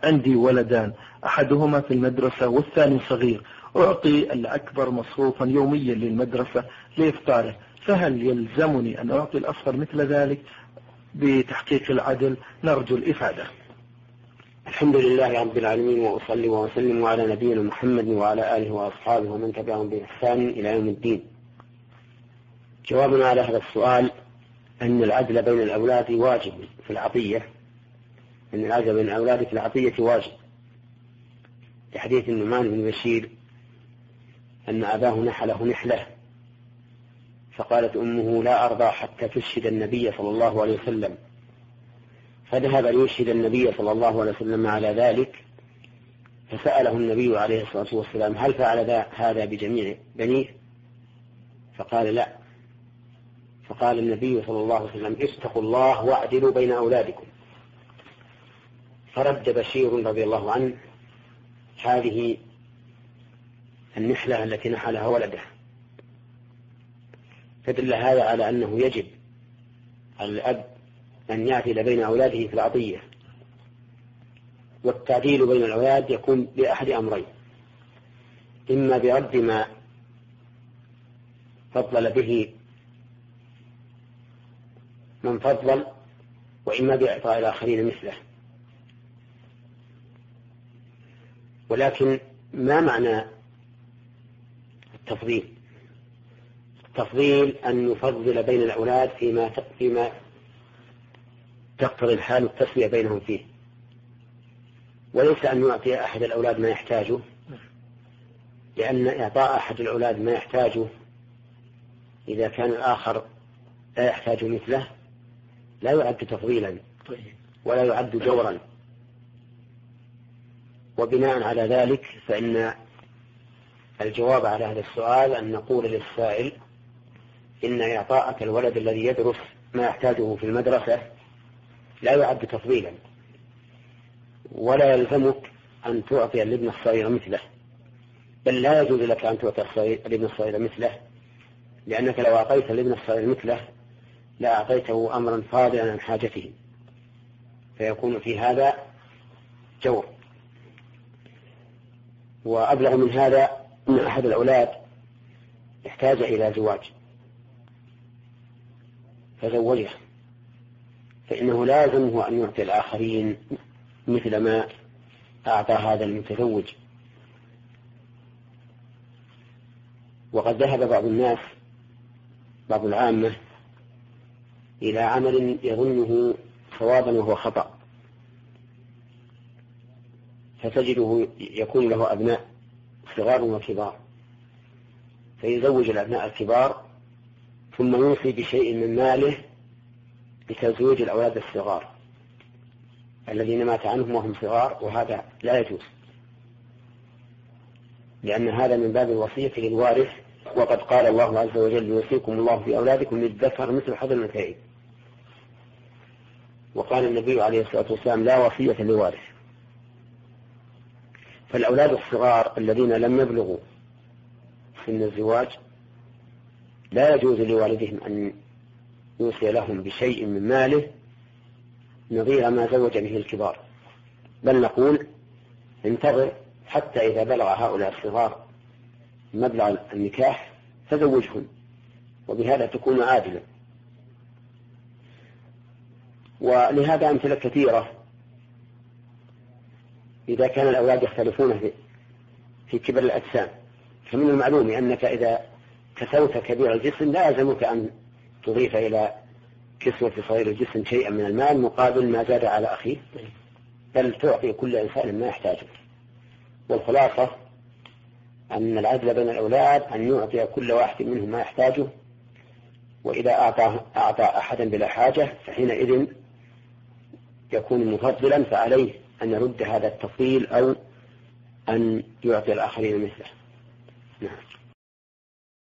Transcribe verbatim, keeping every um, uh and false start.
عندي ولدان أحدهما في المدرسة والثاني صغير، أعطي الأكبر مصروفا يوميا للمدرسة لإفطاره، فهل يلزمني أن أعطي الأصغر مثل ذلك بتحقيق العدل؟ نرجو الإفادة. الحمد لله رب العالمين، وأصلي وأسلم على نبينا محمد وعلى آله وأصحابه ومن تبعهم بإحسان إلى يوم الدين. جوابنا على هذا السؤال أن العدل بين الأولاد واجب في العطية، أن العدل بين الأولاد في العطية واجب، لحديث النعمان بن بشير أن أباه نحله نحلة فقالت أمه لا أرضى حتى تشهد النبي صلى الله عليه وسلم، فذهب ليشهد النبي صلى الله عليه وسلم على ذلك، فسأله النبي عليه الصلاة والسلام هل فعل هذا بجميع بنيه؟ فقال لا. فقال النبي صلى الله عليه وسلم اتقوا الله واعدلوا بين أولادكم. فرد بشير رضي الله عنه هذه النحلة التي نحلها ولده، فدل هذا على أنه يجب على الأب أن يعدل بين أولاده في العطية، والتعديل بين الأولاد يكون بأحد أمرين: إما برد ما فضل به من فضل، وإما بإعطاء الآخرين مثله. ولكن ما معنى التفضيل؟ التفضيل أن يفضل بين الأولاد فيما فيما تقتضي الحال التسوية بينهم فيه، وليس أن يعطي أحد الأولاد ما يحتاجه، لأن إعطاء أحد الأولاد ما يحتاجه إذا كان الآخر لا يحتاج مثله لا يعد تفضيلا ولا يعد جورا. وبناء على ذلك فإن الجواب على هذا السؤال أن نقول للسائل إن إعطاءك الولد الذي يدرس ما يحتاجه في المدرسة لا يعد تفضيلا، ولا يلزمك أن تعطي الابن الصغير مثله، بل لا يجوز لك أن تعطي الابن الصغير مثله، لأنك لو أعطيت الابن الصغير مثله لا أعطيته أمرا فاضلا عن حاجته، فيكون في هذا جور. وأبلغ من هذا أن أحد الأولاد احتاج إلى زواج فزوجه، فإنه لازمه أن يعطي الآخرين مثل ما أعطى هذا المتزوج. وقد ذهب بعض الناس بعض العامة إلى عمل يظنه صوابا وهو خطأ، فتجده يكون له أبناء صغار وكبار، فيزوج الأبناء الكبار ثم يوصي بشيء من ماله لتزويج الأولاد الصغار الذين مات عنهم وهم صغار، وهذا لا يجوز، لأن هذا من باب الوصية للوارث، وقد قال الله عز وجل يوصيكم الله في أولادكم للذكر مثل حظ الأنثيين. وقال النبي عليه الصلاة والسلام لا وصية لوارث. فالأولاد الصغار الذين لم يبلغوا سن الزواج لا يجوز لوالدهم أن يوصي لهم بشيء من ماله نظير ما زوج به الكبار، بل نقول انتظر حتى إذا بلغ هؤلاء الصغار مبلغ النكاح فزوجهم، وبهذا تكون عادلا. ولهذا أمثلة كثيرة. إذا كان الأولاد يختلفون في, في كبر الأجسام، فمن المعلوم أنك إذا كسوت كبير الجسم لا يلزمك أن تضيف إلى كسوة صغير الجسم شيئا من المال مقابل ما زاد على أخيه، بل تعطي كل إنسان ما يحتاجه. والخلاصة أن العدل بين الأولاد أن يعطي كل واحد منهم ما يحتاجه، وإذا أعطى, أعطى أحدا بلا حاجة فحينئذ يكون مفضلا، فعليه أن يرد هذا التفضيل أو أن يعطي الآخرين مثله. نعم.